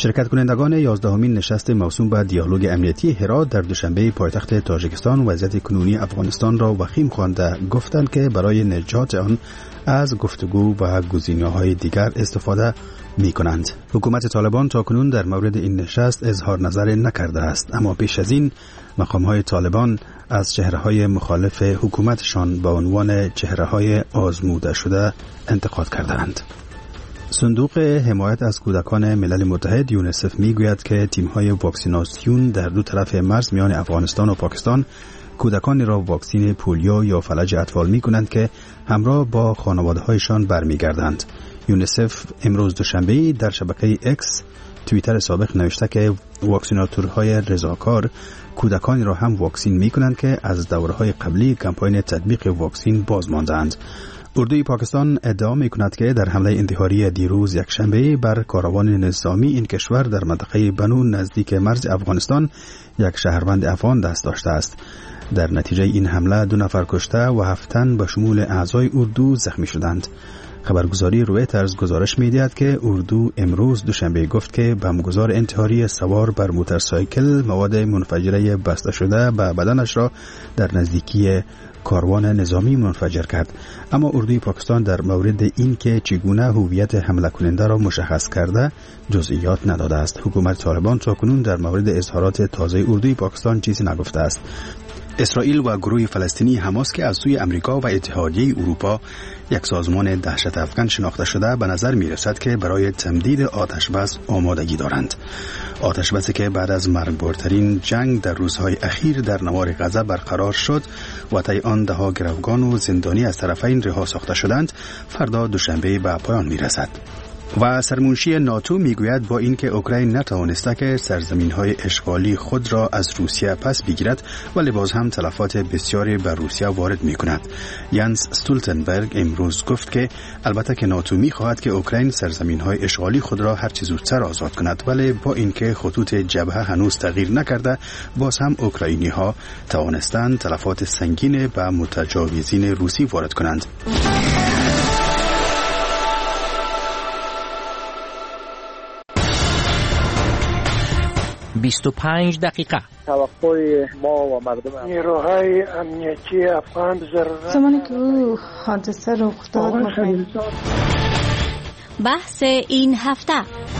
شرکت کنندگان 11مین نشست موسوم به دیالوگ امنیتی هرات در دوشنبه پایتخت تاجیکستان وضعیت کنونی افغانستان را وخیم خوانده گفتند که برای نجات آن از گفتگو و گزینه‌های دیگر استفاده می‌کنند. حکومت طالبان تاکنون در مورد این نشست اظهار نظر نکرده است، اما پیش از این مقام‌های طالبان از چهره‌های مخالف حکومتشان به عنوان چهره‌های آزموده شده انتقاد کردند. صندوق حمایت از کودکان ملل متحد یونیسف میگوید که تیم‌های واکسیناسیون در دو طرف مرز میان افغانستان و پاکستان کودکانی را واکسین پولیو یا فلج اطفال می‌کنند که همراه با خانواده‌هایشان برمیگردند. یونیسف امروز دوشنبه در شبکه اکس توییتر سابق نوشته که واکسیناتورهای رضاکار کودکانی را هم واکسین می‌کنند که از دوره‌های قبلی کمپاین تطبیق واکسین باز ماندند. اردوی پاکستان ادعا می‌کند که در حمله انتحاری دیروز یکشنبه بر کاروان نظامی این کشور در منطقه بنو نزدیک مرز افغانستان یک شهروند افغان دست داشته است. در نتیجه این حمله 2 نفر کشته و 7 تن به شمول اعضای اردو زخمی شدند. خبرگزاری رویترز گزارش می‌دهد که اردو امروز دوشنبه گفت که بمبگذار انتحاری سوار بر موتورسایکل مواد منفجره بسته شده به بدنش را در نزدیکی کاروان نظامی منفجر کرد، اما اردوی پاکستان در مورد این که چگونه هویت حمله کننده را مشخص کرده جزئیات نداده است. حکومت طالبان تاکنون در مورد اظهارات تازه اردوی پاکستان چیزی نگفته است. اسرائیل و گروه فلسطینی حماس که از سوی امریکا و اتحادیه اروپا یک سازمان دهشت افکن شناخته شده به نظر می رسد که برای تمدید آتشبس آمادگی دارند. آتشبسی که بعد از مرگبارترین جنگ در روزهای اخیر در نوار غزه برقرار شد و طی آن ده‌ها گروگان و زندانی از طرفین رها ساخته شدند، فردا دوشنبه به پایان می رسد. و سرمنشی ناتو میگوید با اینکه اوکراین نتوانسته که سرزمین‌های اشغالی خود را از روسیه پس بگیرد ولی باز هم تلفات بسیاری بر روسیه وارد می‌کند. یانس استولتنبرگ امروز گفت که البته که ناتو می‌خواهد که اوکراین سرزمین‌های اشغالی خود را هر چه زودتر آزاد کند، ولی با اینکه خطوط جبهه هنوز تغییر نکرده باز هم اوکراینی‌ها توانستند تلفات سنگین به متجاوزین روسی وارد کنند. 25 دقیقه. توقع ما و مردم نیروهای امنیتی افغان ضرورت زمانی که حادثه رخ داد بحث این هفته.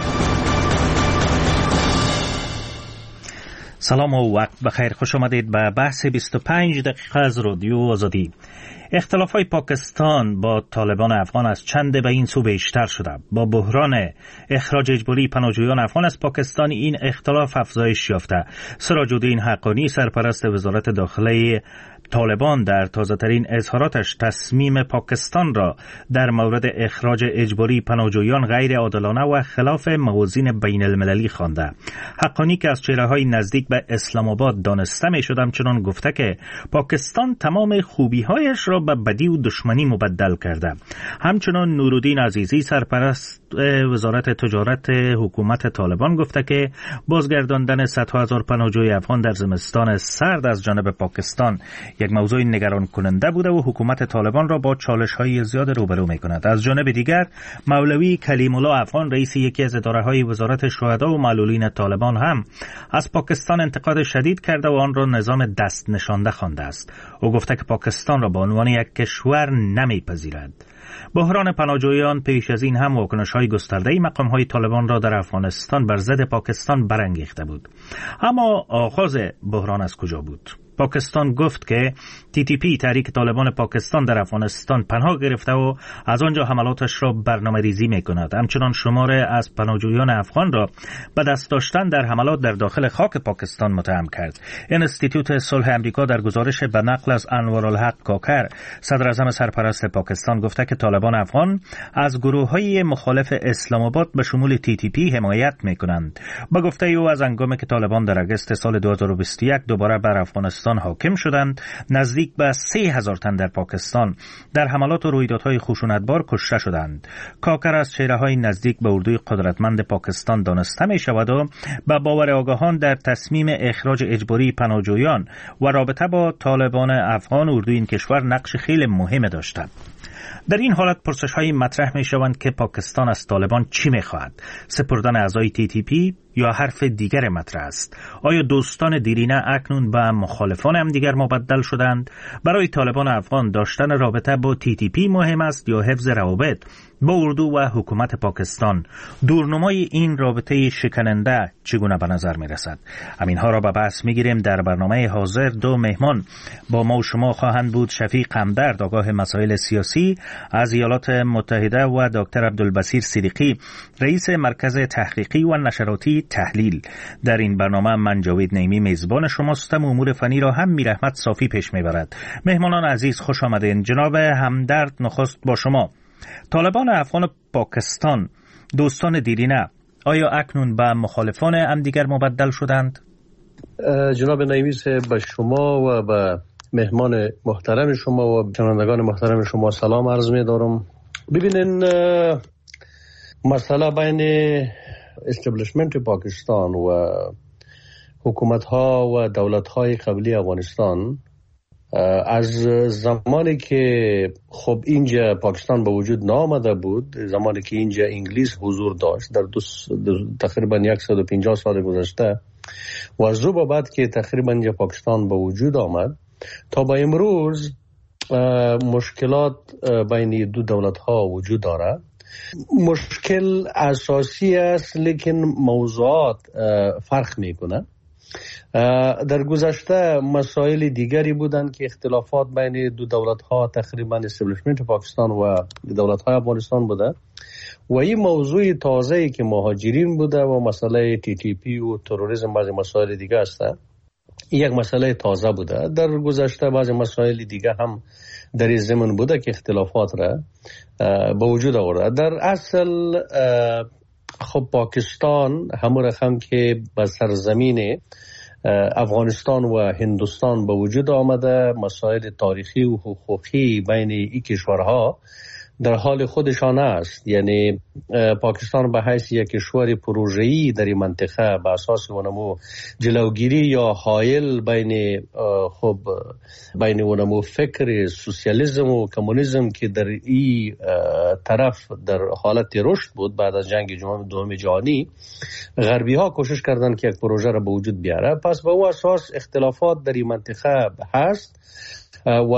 سلام و وقت بخیر، خوش آمدید به بحث 25 دقیقه از رادیو آزادی. اختلاف‌های پاکستان با طالبان افغان از چند به این سو بیشتر شده. با بحران اخراج اجباری پناهجویان افغان از پاکستان این اختلاف افزایش یافته. سراج الدین حقانی سرپرست وزارت داخله طالبان در تازه‌ترین اظهاراتش تصمیم پاکستان را در مورد اخراج اجباری پناهجویان غیر عادلانه و خلاف موازین بین المللی خوانده. حقانی که از چهره‌های نزدیک به اسلام آباد دانسته می‌شد همچنان گفته که پاکستان تمام خوبی‌هایش را به بدی و دشمنی مبدل کرده. همچنان نورالدین عزیزی سرپرست وزارت تجارت حکومت طالبان گفته که بازگرداندن صدها هزار پناهجوی افغان در زمستان سرد از جانب پاکستان یک موضوع نگران کننده بوده و حکومت طالبان را با چالش‌های زیاد روبرو می‌کند. از جانب دیگر مولوی کلیم الله افغان رئیس یکی از اداره‌های وزارت شهدا و معلولین طالبان هم از پاکستان انتقاد شدید کرده و آن را نظام دست نشانده خوانده است. او گفته که پاکستان را به عنوان یک کشور نمی‌پذیرد. بحران پناهجویان پیش از این هم واکنش‌های گسترده‌ای مقام‌های طالبان را در افغانستان بر ضد پاکستان برانگیخته بود. اما آغاز بحران از کجا بود؟ پاکستان گفت که TTP تحریک طالبان پاکستان در افغانستان پناه گرفته و از آنجا حملاتش را برنامه‌ریزی می‌کند. همچنان شمار از پناهجویان افغان را به دست داشتن در حملات در داخل خاک پاکستان متهم کرد. انستیتوت صلح امریکا در گزارش به نقل از انوارالحق کاکر صدر اعظم سرپرست پاکستان گفته که طالبان افغان از گروه‌های مخالف اسلام آباد به شمول TTP حمایت می‌کنند. با گفته او از هنگامی که طالبان در اگست سال 2021 دوباره بر افغانستان حاکم شدند، نزدیک به 3000 تن در پاکستان در حملات و رویدادهای خشونتبار کشته شدند. کاکر از چهره‌های نزدیک به اردوی قدرتمند پاکستان دانسته می‌شود و به باور آگاهان در تصمیم اخراج اجباری پناهجویان و رابطه با طالبان افغان اردوی این کشور نقش خیلی مهم داشته. در این حالت پرسش‌های مطرح می‌شوند که پاکستان از طالبان چی می‌خواهد؟ سپردن اعضای TTP یا حرف دیگر مطرح است؟ آیا دوستان دیرینه اکنون به مخالفان هم دیگر مبدل شدند؟ برای طالبان افغان داشتن رابطه با TTP مهم است یا حفظ روابط با اردو و حکومت پاکستان؟ دورنمای این رابطه شکننده چگونه به نظر می‌رسد؟ همینها را به بحث می‌گیریم در برنامه حاضر. دو مهمان با ما و شما خواهند بود: شفیق همدرد، آگاه مسائل سیاسی از ایالات متحده، و دکتر عبدالبصیر صدیقی، رئیس مرکز تحقیقی و نشراتی تحلیل. در این برنامه من جاوید نعیمی میزبان شماستم. امور فنی را هم میرحمت صافی پیش میبرد. مهمانان عزیز خوش آمدین. جناب همدرد، نخست با شما. طالبان افغان پاکستان، دوستان دیرینه، آیا اکنون به مخالفان هم دیگر مبدل شدند؟ جناب نعیمی به شما و به مهمان محترم شما و شنوندگان محترم شما سلام عرض می دارم. ببینین، مسئله بین استبلیشمنت پاکستان و حکومت ها و دولت های قبلی افغانستان از زمانی که خب اینجا پاکستان به وجود نامده بود، زمانی که اینجا انگلیس حضور داشت در تقریبا 150 سال گذشته، و از او بعد که تقریبا اینجا پاکستان به وجود آمد تا به امروز مشکلات بین دو دولت ها وجود دارد. مشکل اساسی است لیکن موضوعات فرق میکنه. در گذشته مسائل دیگری بودند که اختلافات بین دو دولت ها تقریبا استبلیشمنت پاکستان و دولت های افغانستان بوده، و این موضوع تازه‌ای که مهاجرین بوده و مسئله TTP و تروریسم بعضی مسائل دیگه است، یک مسئله تازه بوده. در گذشته بعضی مسائل دیگه هم در این زمین بوده که اختلافات را به وجود آورده. در اصل خب پاکستان همون رقم که به سرزمین افغانستان و هندوستان به وجود آمده، مسائل تاریخی و حقوقی بین این کشورها در حال خودشان است. یعنی پاکستان به حیث یک کشور پروژه‌ای در این منطقه به اساس ونمو جلوگیری یا حائل بین ونمو فکر سوسیالیسم و کمونیسم که در این طرف در حالت رشد بود بعد از جنگ دوم جهانی، غربی ها کوشش کردند که یک پروژه را به وجود بیاره. پس به او اساس اختلافات در این منطقه هست و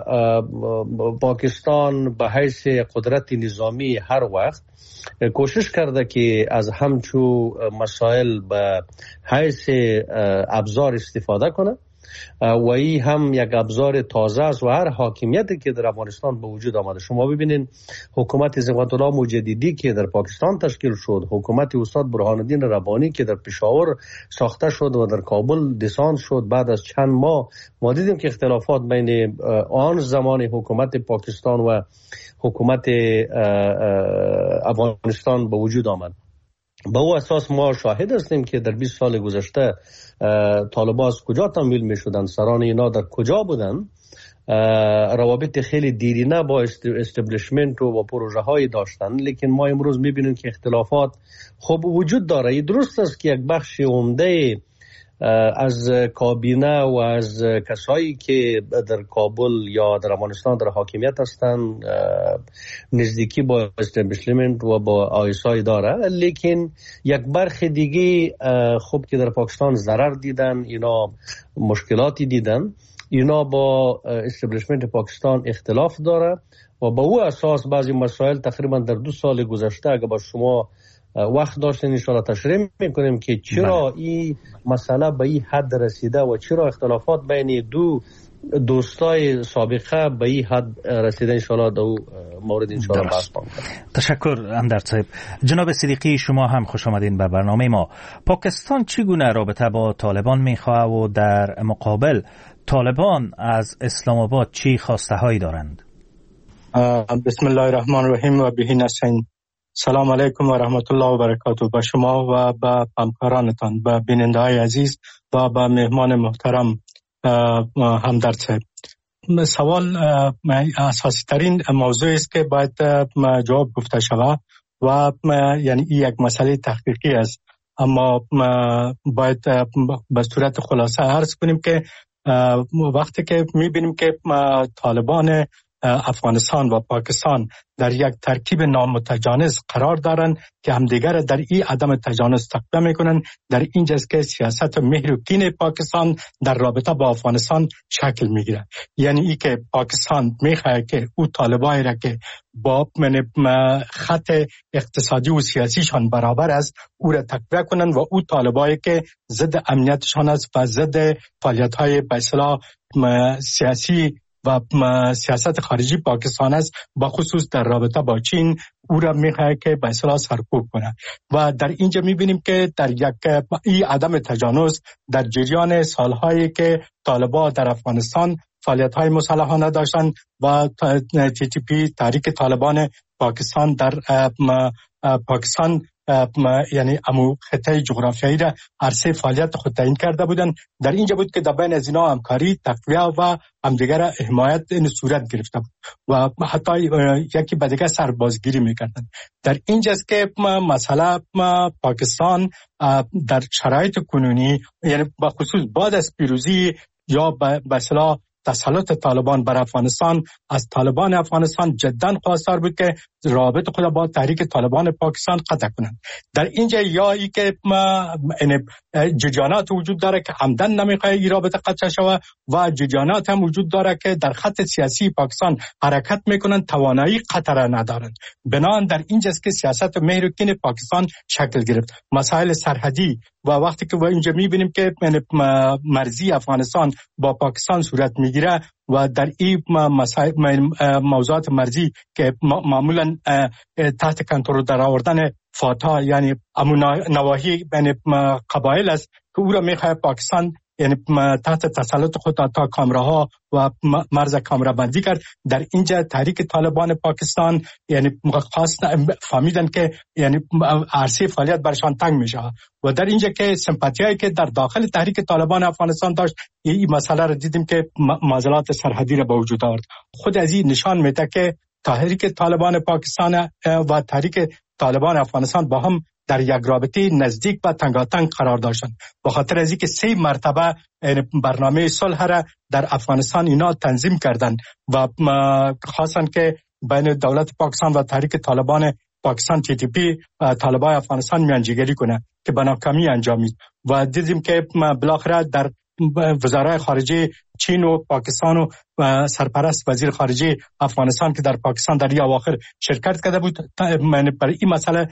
پاکستان به حیث قدرت نظامی هر وقت کوشش کرده که از همچو مسائل به حیث ابزار استفاده کنه، و این هم یک ابزار تازه است. و هر حاکمیتی که در افغانستان به وجود آمده، شما ببینین حکومت عظمت الله مجددی که در پاکستان تشکیل شد، حکومت استاد برهان الدین ربانی که در پشاور ساخته شد و در کابل دسان شد، بعد از چند ماه ما دیدیم که اختلافات بین آن زمان حکومت پاکستان و حکومت افغانستان به وجود آمد. به او اساس ما شاهد هستیم که در 20 سال گذشته طالبان از کجا تمویل می شدن، سران اینا در کجا بودن، روابط خیلی دیرینه با استبلیشمنت و با پروژه های داشتن. لیکن ما امروز می بینیم که اختلافات خب وجود داره. درست است که یک بخش عمده از کابینه و از کسایی که در کابل یا در افغانستان در حاکمیت هستند نزدیکی با استبلیشمنت و با آیسای داره، لیکن یک برخی دیگه خب که در پاکستان ضرر دیدن، اینا مشکلاتی دیدن، اینا با استبلیشمنت پاکستان اختلاف داره و با او اساس بعضی مسائل تقریبا در 2 سال گذشته اگه با شما وقت داشتین انشاءالله تشریح میکنیم که چرا این مسئله به این حد رسیده و چرا اختلافات بین دو دوستای سابقه به این حد رسیده. انشاءالله دو مورد انشاءالله بحث کنیم. تشکر همدرد صاحب. جناب صدیقی، شما هم خوش آمدین به برنامه ما. پاکستان چگونه رابطه با طالبان میخواه و در مقابل طالبان از اسلام آباد چی خواسته هایی دارند؟ بسم الله الرحمن الرحیم و به نستعین. سلام علیکم و رحمت الله و برکاته به شما و به همکارانتان، به بیننده های عزیز و به مهمان محترم همدرد صاحب. سوال اساسی ترین موضوع است که باید جواب گفته شود و یعنی این یک مسئله تحقیقی است، اما باید به صورت خلاصه عرض کنیم که وقتی که میبینیم که طالبان افغانستان و پاکستان در یک ترکیب نامتجانس قرار دارند که همدیگر در این عدم تجانس تقویه میکنند. در اینجاست که سیاست مهر و کین پاکستان در رابطه با افغانستان شکل میگیره. یعنی ای که پاکستان میخواد که او طالبایی را که با خط اقتصادی و سیاسیشان برابر است او را تقویه کنند و او طالبایی که ضد امنیتشان است و ضد فعالیت‌های به اصطلاح سیاسی و سیاست خارجی پاکستان است، با خصوص در رابطه با چین او را میخواد که به اصطلاح سرکوب کنه. و در اینجا میبینیم که در یک این عدم تجانس در جریان سالهایی که طالبان در افغانستان فعالیت‌های مسلحانه داشتند و TTP تحریک طالبان پاکستان در پاکستان یعنی امو خطه جغرافیایی را عرصه فعالیت خود تعیین کرده بودند. در اینجا بود که در بین از اینا همکاری، تقویه و همدیگر حمایت این صورت گرفته بود و حتی یکی به دیگر سربازگیری میکردند. در اینجاست که مسئله پاکستان در شرایط کنونی، یعنی با خصوص بعد از پیروزی یا به اصطلاح تسلط طالبان بر افغانستان، از طالبان افغانستان جداً خواستار بود که رابطه خود با تحریک طالبان پاکستان قطع کنند. در اینجا یا ای که جریانات وجود داره که عمدن نمیخواد این رابطه قطع شود و جریانات هم وجود داره که در خط سیاسی پاکستان حرکت میکنند، توانایی قطع را ندارند. بنابراین در اینجاست که سیاست مهر و کین پاکستان شکل گرفت. مسائل سرحدی و وقتی که اینجا میبینیم که مرزی افغانستان با پاکستان صورت میگیره و در این موضوعات مرزی که معمولا تحت کنترل در آوردن فاتا، یعنی نواحی بین قبایل است که او را میخواد پاکستان یعنی تحت تسلط خود تا کامراها و مرز کامرا بندی کرد. در اینجا تحریک طالبان پاکستان یعنی خاص فهمیدن که یعنی عرصه فعالیت برشان تنگ میشه و در اینجا که سمپاتیایی که در داخل تحریک طالبان افغانستان داشت، این مسئله را دیدیم که معضلات سرحدی را به وجود آورد. خود از این نشان میده که تحریک طالبان پاکستان و تحریک طالبان افغانستان با هم در یک رابطه نزدیک و تنگاتنگ قرار داشتند. به خاطر از اینکه 3 مرتبه برنامه صلح را در افغانستان اینا تنظیم کردند و خاصن که بین دولت پاکستان و تحریک طالبان پاکستان TTP طالبان افغانستان میانجیگری کنه که به ناکامی انجامید و دیدیم که بالاخره در وزرای خارجه چین و پاکستان و سرپرست وزیر خارجه افغانستان که در پاکستان در این اواخر شرکت کرده بود، برای این مسئله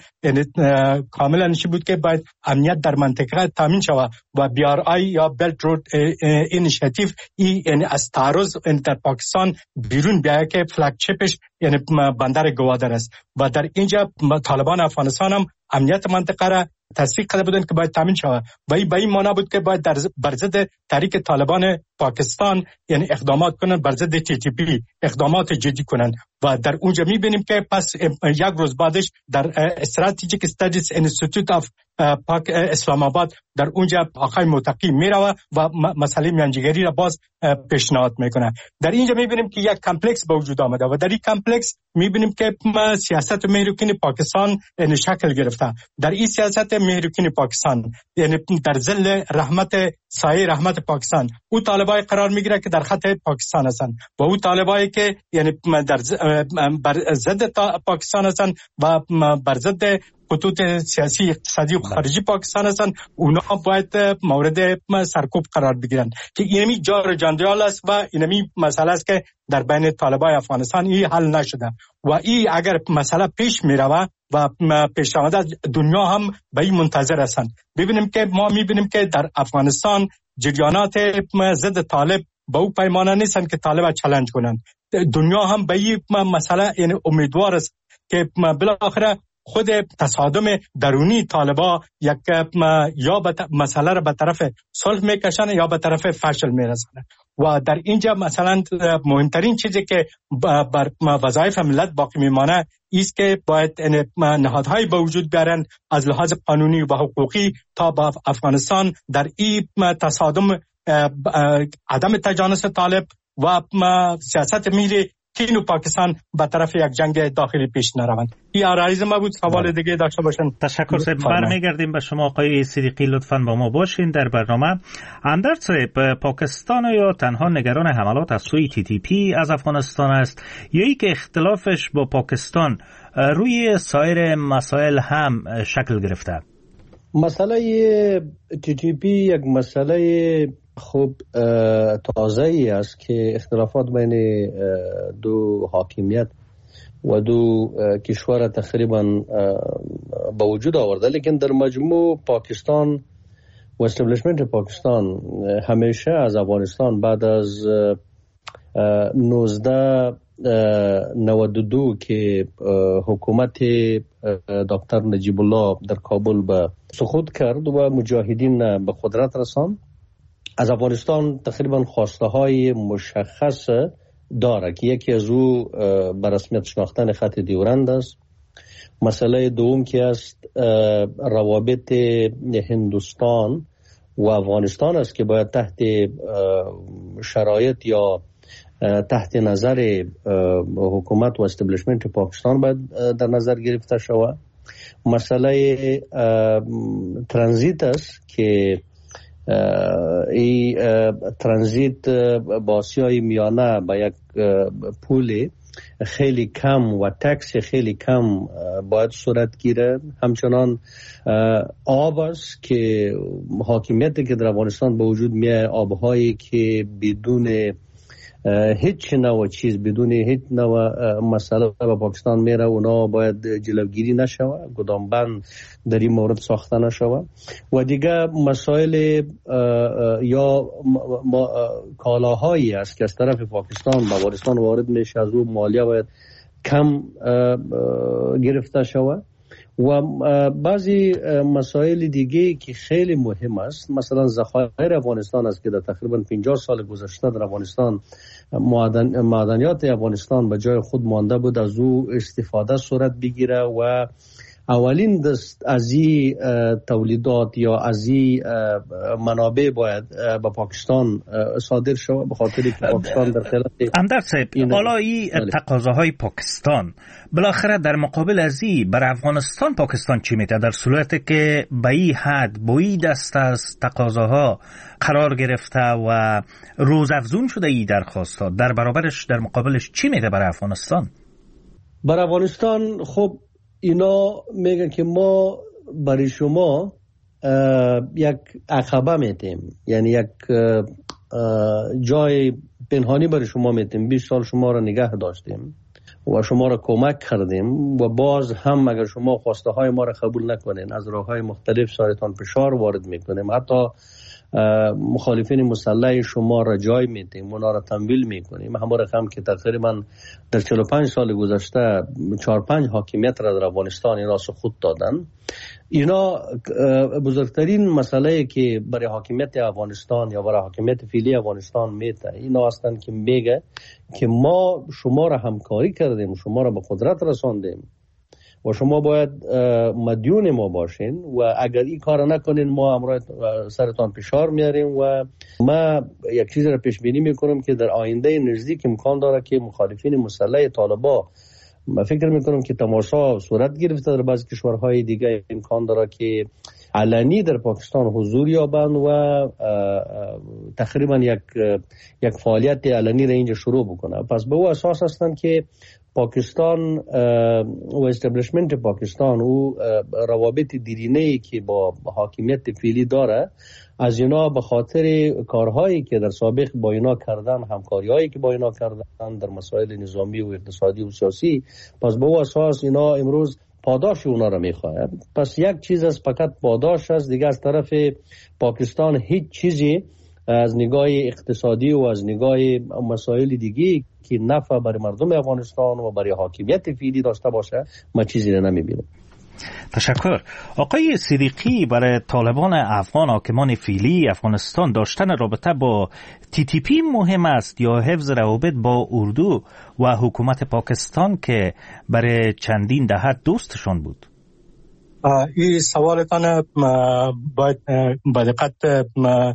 کاملا نشی بود که باید امنیت در منطقه تامین شود و BRI یا بلت رود اینیشیتیو یعنی از تعرض در پاکستان بیرون بیاید که فلگشیپش یعنی بندر گوادر است و در اینجا طالبان افغانستان هم امنیت منطقه را تصدیق کرده بودند که باید تامین شود و این به این معنا بود که باید بر ضد تحریک طالبان پاکستان یعنی اقدامات کنند، بر ضد TTP اقدامات جدی کنند و در اونجا میبینیم که پس یک روز بعدش در استراتژیک استادیز انستیتوت آف اسلام آباد در اونجا آقای متقی میروه و مسئله میانجیگری را باز پیشنهاد میکنه. در اینجا میبینیم که یک کمپلکس به وجود آمده و در این کمپلکس میبینیم که سیاست مهر و کین پاکستان یعنی شکل گرفته. در این سیاست مهر و کین پاکستان یعنی در ظل رحمت سایه رحمت پاکستان او طالبای قرار میگیره که در خط پاکستان هستند و او طالبایی که یعنی در بر ضد پاکستان هستند و بر ضد خطوط سیاسی اقتصادی و خارجی پاکستان هستند، اونا باید مورد سرکوب قرار بگیرن که اینمی جار جندال است و اینمی مسئله است که در بین طالبان افغانستان این حل نشده و این اگر مسئله پیش میروه و پیش آمده دنیا هم به این منتظر هستند. ببینیم که ما میبینیم که در افغانستان جریانات ضد طالب به او پیمانه نیستند که طالب چالش کنند. دنیا هم به این مسئله یعنی امیدوار است که بالاخره خود تصادم درونی طالبا یک یا مسئله را به طرف صلح میکشن یا به طرف فشل میرسن و در اینجا مثلا مهمترین چیزی که بر وظایف ملت باقی میمانه است که باید نهادهای به وجود بیارن از لحاظ قانونی و حقوقی تا با افغانستان در این تصادم عدم تجانس طالب و سیاست مهر چین و پاکستان به طرف یک جنگ داخلی پیش نروند. این عرایض ما بود. سوال دیگه داشته باشن. تشکر صاحب. برمیگردیم به شما آقای صدیقی، لطفاً با ما باشین در برنامه. همدرد صاحب، پاکستان یا تنها نگران حملات از سوی TTP از افغانستان است یا ای که اختلافش با پاکستان روی سایر مسائل هم شکل گرفته؟ مسئله TTP یک مسئله خوب تازه‌ای است که اختلافات بین دو حاکمیت و دو کشور تقریبا به وجود آورده، لیکن در مجموع پاکستان و استبلیشمنت پاکستان همیشه از افغانستان بعد از 1992 که حکومت دکتر نجیب الله در کابل به سقوط کرد و مجاهدین به قدرت رساند، از افغانستان تقریبا خواسته های مشخص داره که یکی از او به رسمیت شناختن خط دیورند است. مسئله دوم که است روابط هندوستان و افغانستان است که باید تحت شرایط یا تحت نظر حکومت و استبلیشمنت پاکستان باید در نظر گرفته شود. مسئله ترانزیت است که این ترانزیت با آسیای میانه با یک پول خیلی کم و تکس خیلی کم باید صورت گیره. همچنان آب است که حاکمیتی که در افغانستان به وجود میاد، آبهایی که بدون هیچ نوع چیز، بدون هیچ نوع مسئله به پاکستان میره، اونا باید جلوگیری نشوه، گدام بند در این مورد ساخته نشوه. و دیگه مسائل یا کالاهایی است که از طرف پاکستان به افغانستان وارد میشه، از او مالیه باید کم گرفته شوه. و بعضی مسائل دیگه که خیلی مهم است، مثلا ذخایر افغانستان است که در تقریبا 50 سال گذشته در افغانستان معدنیات افغانستان به جای خود مانده بود، از او استفاده صورت بگیره و اولین دست از این تولیدات یا از این منابع باید به پاکستان صادر شود، به خاطر که پاکستان در خلال همدرد صاحب، حالا این تقاضاهای پاکستان بالاخره در مقابل از این بر افغانستان پاکستان چی میده، در صورتی که به این حد با این دست از تقاضاها قرار گرفته و روزافزون شده این درخواست‌ها، در برابرش در مقابلش چی میده بر افغانستان؟ بر افغانستان خب اینا میگن که ما برای شما یک عقبه میتیم، یعنی یک جای پنهانی برای شما میتیم. 20 سال شما را نگه داشتیم و شما را کمک کردیم و باز هم اگر شما خواسته های ما را قبول نکنین، از راه های مختلف سرتان فشار وارد میکنیم، حتی مخالفین مسلح شما را جای میدیم، اونا را تمویل میکنیم. همون رقم که تقریبا در 45 سال گذشته 4-5 حاکمیت را در افغانستان اینا سقوط دادن. اینا بزرگترین مسئله که برای حاکمیت افغانستان یا برای حاکمیت فعلی افغانستان میته اینا هستند که میگه که ما شما را همکاری کردیم، شما را به قدرت رساندیم و شما باید مدیون ما باشین و اگر این کار نکنین ما امروز سرتان فشار میاریم. و ما یک چیز را پیش بینی میکنم که در آینده نزدیک امکان داره که مخالفین مسلح طالبان، من فکر میکنم که تماشا صورت گرفته در بعضی کشورهای دیگه، امکان داره که علنی در پاکستان حضور یابند و تقریبا یک فعالیت علنی را اینجا شروع بکنه. پس به او اساس هستند که پاکستان و استبلیشمنت پاکستان و روابط دیرینه‌ای که با حاکمیت فعلی داره، از اینا به خاطر کارهایی که در سابق با اینا کردن، همکاری‌هایی که با اینا کردن در مسائل نظامی و اقتصادی و سیاسی، پس به او اساس اینا امروز پاداش اونا را میخواه. پس یک چیز از فقط پاداش است، دیگه از طرف پاکستان هیچ چیزی از نگاه اقتصادی و از نگاه مسائل دیگه که نفع برای مردم افغانستان و برای حاکمیت فعلی داشته باشه ما چیزی را نمیبینم. تشکر. آقای صدیقی، برای طالبان افغان حاکمان فعلی افغانستان داشتن رابطه با TTP مهم است یا حفظ روابط با اردو و حکومت پاکستان که برای چندین دهه دوستشان بود؟ این سوالتان باید با دقت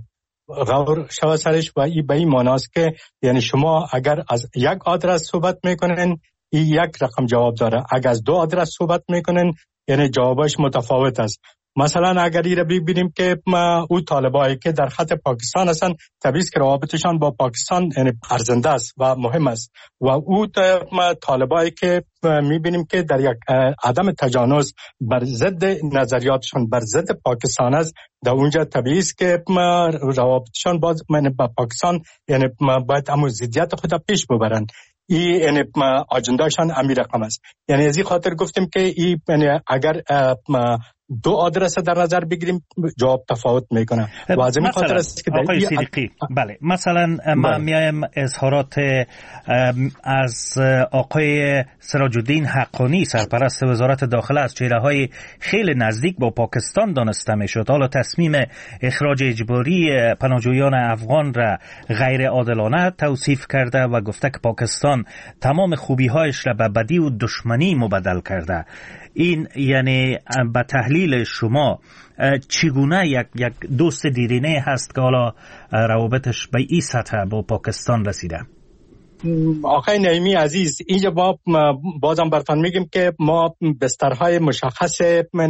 غور شود سرش و این به این معناست که یعنی شما اگر از یک آدرس صحبت میکنین این یک رقم جواب داره، اگر از 2 آدرس صحبت میکنین یعنی جوابش متفاوت است. مثلا اگر این رو ببینیم که او طالبایی که در خط پاکستان هستن طبیعی است که روابطشان با پاکستان یعنی ارزنده است و مهم است و او طالبایی که میبینیم که در یک عدم تجانس بر ضد نظریاتشان بر ضد پاکستان است، در اونجا طبیعی است که روابطشان با پاکستان یعنی باید همون ضدیت خود پیش ببرن. این یعنی اجنداشان امیر رقم است. یعنی از این خاطر گفتیم که این یعنی اگر 2 آدرس در نظر بگیریم جواب تفاوت میکنه و از این خاطر است که آقای صدیقی بله مثلا ما میایم اظهارات از آقای سراج الدین حقانی سرپرست وزارت داخله از چهره‌های خیلی نزدیک با پاکستان دانسته میشد. حالا تصمیم اخراج اجباری پناهجویان افغان را غیر عادلانه توصیف کرده و گفته که پاکستان تمام خوبی‌هایش را به بدی و دشمنی مبدل کرده. این یعنی به تحلیل شما چگونه یک دوست دیرینه هست که حالا روابطش به این سطح با پاکستان رسیده؟ آقای نعیمی عزیز، اینجا بازم براتون میگیم که ما بسترهای مشخص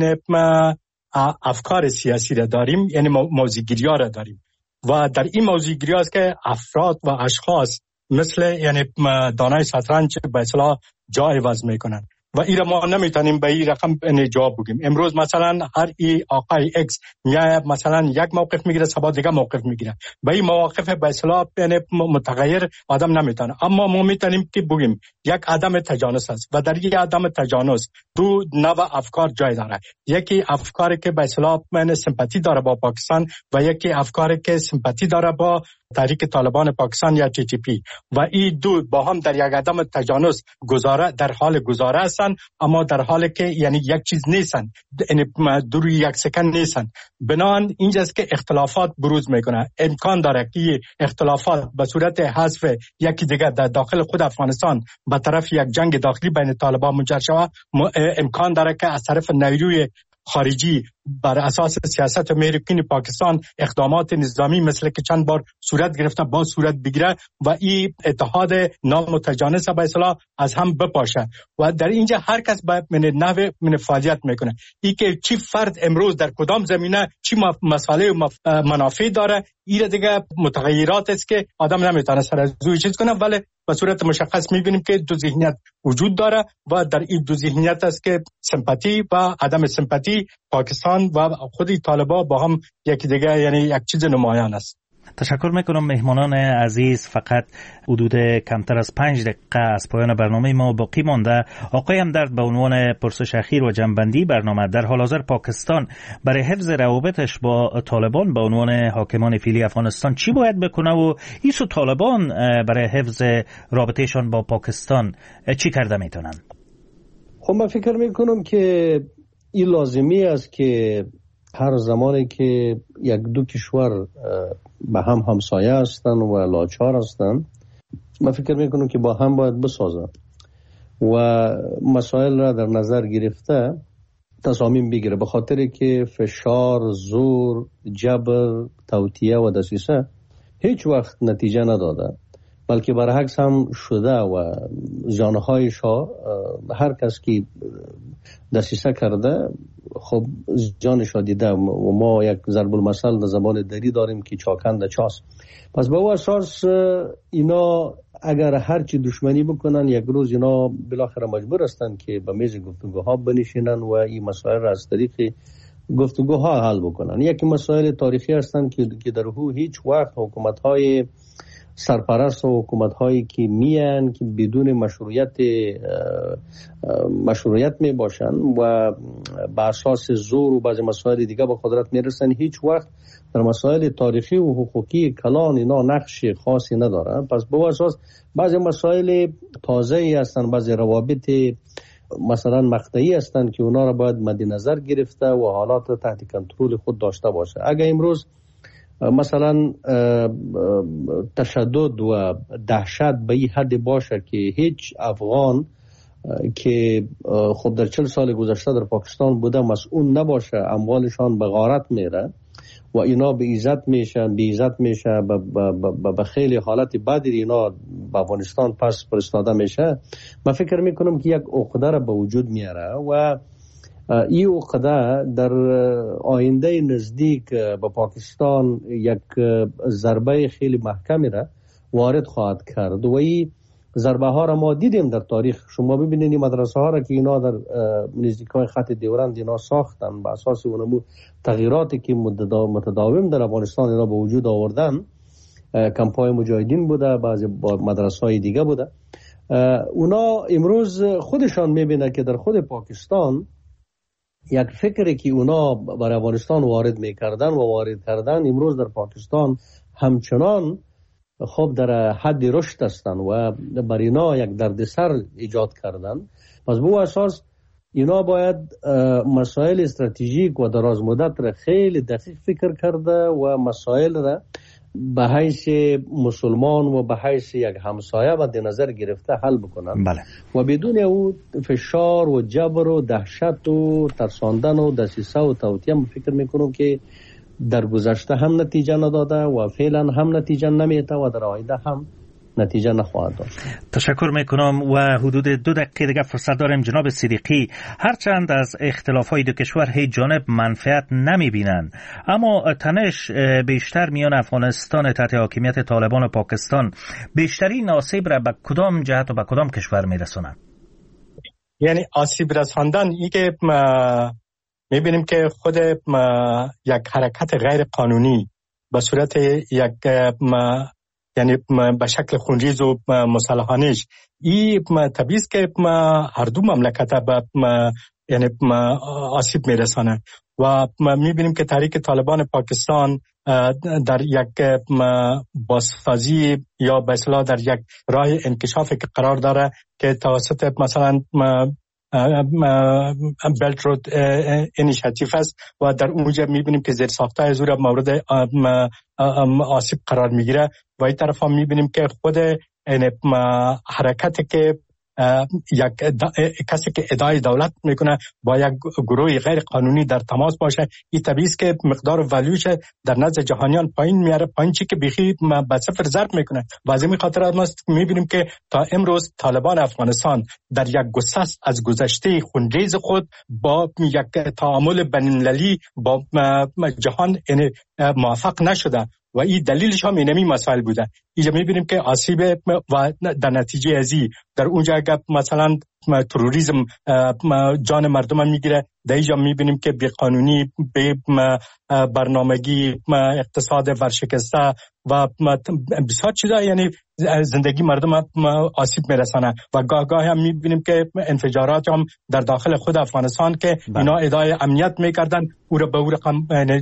افکار سیاسی را داریم، یعنی موضوعگیری ها را داریم و در این موضوعگیری است که افراد و اشخاص مثل یعنی دانای شطرنج به اصطلاح جای عوض میکنن و این را ما نمیتونیم به این رقم جواب بگیم. امروز مثلا هر ای آقای اکس میاد مثلا یک موقف میگیره، صبح دیگه موقف میگیره، به این مواقف به اصطلاح متغیر آدم نمیتونه. اما ما میتونیم که بگیم یک عدم تجانس است و در این عدم تجانس 2 نوع افکار جای داره. یکی افکاری که به اصطلاح سمپاتی داره با پاکستان و یکی افکاری که سمپاتی داره با تحریک طالبان پاکستان یا TTP و این 2 با هم در یک عدم تجانس در حال گزاره هستند، اما در حالی که یعنی یک چیز نیستن، یعنی دوری یک سکند نیستن. بنابراین اینجاست که اختلافات بروز میکنه. امکان داره که اختلافات به صورت حذف یکی دیگر در داخل خود افغانستان به طرف یک جنگ داخلی بین طالبان منجر شود. امکان داره که از طرف نیروی خارجی بر اساس سیاست امریکایی پاکستان اقدامات نظامی مثل که چند بار صورت گرفته با صورت بگیره و این اتحاد نامتجانس به اصطلاح از هم بپاشه و در اینجا هر کس باید نوع فعالیت میکنه. این که چی فرد امروز در کدام زمینه چی مسئله و منافع داره، این دیگه متغیرات است که آدم نمیتونه سر از روی چیز کنه، ولی به صورت مشخص میبینیم که 2 ذهنیت وجود داره و در این 2 ذهنیت است که سمپاتی و عدم سمپاتی پاکستان و خود طالبان با هم یکی دیگه یعنی یک چیز نمایان است. تشکر میکنم مهمانان عزیز. فقط حدود کمتر از 5 دقیقه از پایان برنامه ما باقی مانده. آقای همدرد به عنوان پرسش اخیر و جنبندی برنامه، در حال حاضر پاکستان برای حفظ روابطش با طالبان به عنوان حاکمان فعلی افغانستان چی باید بکنه و ایسو طالبان برای حفظ رابطهشان با پاکستان چی کرده میتونن؟ خب من فکر میکنم که این لازمی است که هر زمانی که 1-2 کشور به هم همسایه هستن و لاچار هستن، من فکر میکنم که با هم باید بسازن و مسائل را در نظر گرفته تصامیم بگیره، به خاطر که فشار، زور، جبر، توطئه و دسیسه هیچ وقت نتیجه نداده، بلکه برعکس هم شده و جانهایش ها هر کس که دسیسه کرده خب جانش ها دیده و ما یک ضرب المثل در زبان دری داریم که چاکند چاس. پس به او اساس اینا اگر هرچی دشمنی بکنن یک روز اینا بالاخره مجبور هستند که به میز گفتگوها بنشینن و این مسائل را از طریق گفتگوها حل بکنن. یکی مسائل تاریخی هستند که در هیچ وقت حکومت‌های سرپرست و حکومت‌هایی که میان که بدون مشروعیت می باشن و بر اساس زور و بعضی مسائل دیگه به قدرت میرسن، هیچ وقت در مسائل تاریخی و حقوقی کلان اینا نقش خاصی ندارن. پس به اساس بعضی مسائل تازه‌ای هستن، بعضی روابط مثلا مقطعی هستن که اونا را باید مد نظر گرفته و حالات تحت کنترل خود داشته باشه. اگر امروز مثلا تشدد و دهشت به این حد باشه که هیچ افغان که خب در 40 سال گذشته در پاکستان بوده مسئول نباشه، اموالشان به غارت میره و اینا به عزت میشه به خیلی حالت بدی اینا به افغانستان پس فرستاده میشه. من فکر میکنم که یک عقده را به وجود میاره و این عقده در آینده نزدیک به پاکستان یک ضربه خیلی محکمی را وارد خواهد کرد و این ضربه ها را ما دیدیم در تاریخ. شما ببینید این مدرسه ها را که اینا در نزدیکای خط دیورند اینا ساختن به اساس اونمو تغییراتی که متداوم در افغانستان اینا به وجود آوردن، کمپای مجاهدین بوده، بعضی مدرسه های دیگه بوده، اونا امروز خودشان میبینه که در خود پاکستان یک فکری که اونا بر افغانستان وارد میکردن و وارد کردن امروز در پاکستان همچنان خب در حد رشد هستند و بر اینا یک دردسر ایجاد کردن. پس به اساس اینا باید مسائل استراتژیک و دراز مدت را خیلی دقیق فکر کرده و مسائل را به حیث مسلمان و به حیث یک همسایه مد نظر گرفته حل بکنن. بله. و بدون او فشار و جبر و دهشت و ترساندن و دسیسه و توطیه فکر میکنم که در گذشته هم نتیجه نداده و فعلا هم نتیجه نمیده و در آینده هم نتیجه نخواهد داشت. تشکر میکنم و حدود 2 دقیقه دیگه فرصت داریم. جناب صدیقی، هرچند از اختلافهای دو کشور هیچ جانب منفعت نمیبینن، اما تنش بیشتر میان افغانستان تحت حاکمیت طالبان و پاکستان بیشترین آسیب را به کدام جهت و به کدام کشور میرسونه؟ یعنی آسیب رساندن این که میبینیم که خود یک حرکت غیر قانونی به صورت یک یعنی به شکل خونریز و مسلحانش این طبیعی است که هر دو مملکت به یعنی آسیب میرسانه و میبینیم که تحریک طالبان پاکستان در یک بازسازی یا به اصطلاح در یک راه انکشافی که قرار داره که توسط مثلا بلت رود اینیشیتیو است و در اونجا میبینیم که زیر ساختای زور مورد آسیب قرار میگیره و این طرف هم میبینیم که خود حرکتی که یک کسی که ادعای دولت میکنه با یک گروه غیر قانونی در تماس باشه، این طبیعی است که مقدار ولیوش در نزد جهانیان پایین میاره، پایین چی که بیخی به صفر ضرب میکنه. و از این خاطر ما میبینیم که تا امروز طالبان افغانستان در یک گسست از گذشته خونریز خود با یک تعامل بین‌المللی با جهان موفق نشده و این دلیلش هم اینمی مسائل بوده. اینجا میبینیم که آسیب و در نتیجه ازی در اونجا اگر مثلا تروریسم جان مردم هم میگیره، در اینجا میبینیم که بی قانونی، به برنامگی، اقتصاد ورشکسته و بسیار چیزا یعنی زندگی مردم آسیب میرسانه و گاه هم میبینیم که انفجارات هم در داخل خود افغانستان که اینا ادعای امنیت میکردن او را به او رقم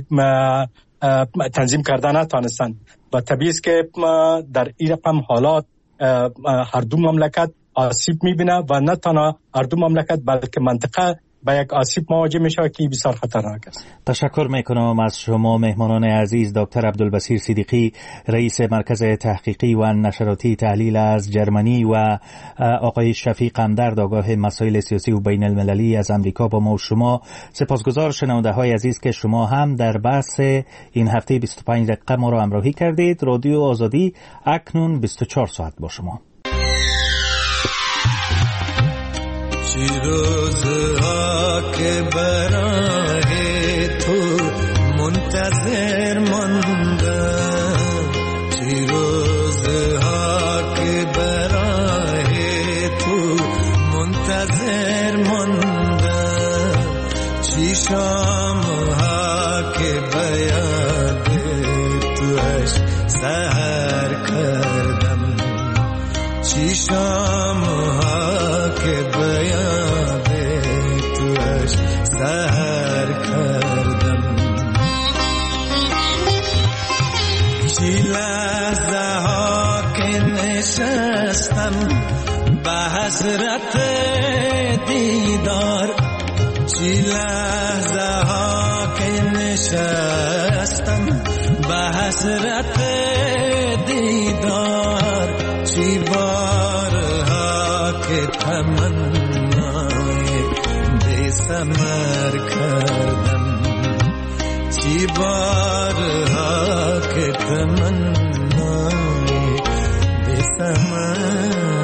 تنظیم کردن نتانستن و طبیعی است که در این رقم حالات هر دو مملکت آسیب میبینه و نه تنها هر دو مملکت بلکه منطقه با یک آسیب مواجه میشه که بسیار خطرناک است. تشکر میکنم از شما مهمانان عزیز. دکتر عبدالبصیر صدیقی، رئیس مرکز تحقیقی و نشراتی تحلیل از جرمنی و آقای شفیق همدرد، آگاه مسائل سیاسی و بین المللی از امریکا با ما و شما. سپاسگزار شنونده های عزیز که شما هم در بحث این هفته 25 دقیقه ما را همراهی کردید. رادیو آزادی اکنون 24 ساعت با شما. روزها که برای تو منتظر ماندم، چی روزها که برای تو منتظر ماندم، چی شامها که بیاد توش سحر کردم، چی شامها که بیاد توش سحر کردم، چی لحظه ها که نشستم به حسرت دیدار، چی لحظه ها که نشستم به حسرت دیدار، چی بارها که تمنای بی ثمر کردم، چی بار तमन्नाएं बेसमझ